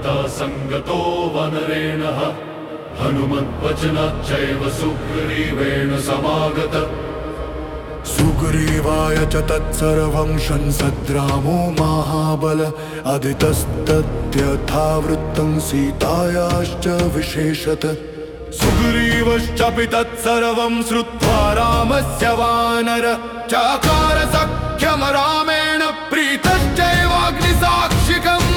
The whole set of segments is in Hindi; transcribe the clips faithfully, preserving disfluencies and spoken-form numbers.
हनुमता संगतो वनरेणः हनुमद्वचनाच्चैव सुग्रीवेण समागतः। सुग्रीवाय च तत्सर्वं शंसद्रामो महाबल अदितस्तद्यथावृत्तं सीतायाश्च विशेषतः। सुग्रीवश्चापि तत्सर्वं श्रुत्वा रामस्य वानर चकार सख्यं रामेण प्रीतश्चैवाग्निसाक्षिकम्।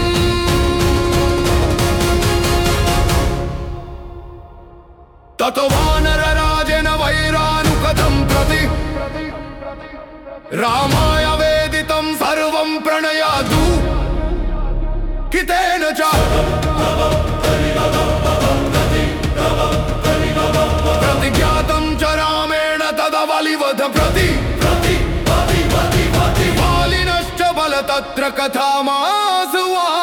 ततो वानरराजेन वैरानुकथं प्रति रामाय वेदितं सर्वं प्रणयातु कितेन च प्रतिज्ञातं च रामेण तदवलिवध प्रति वालिनश्च बल तत्र कथामासु।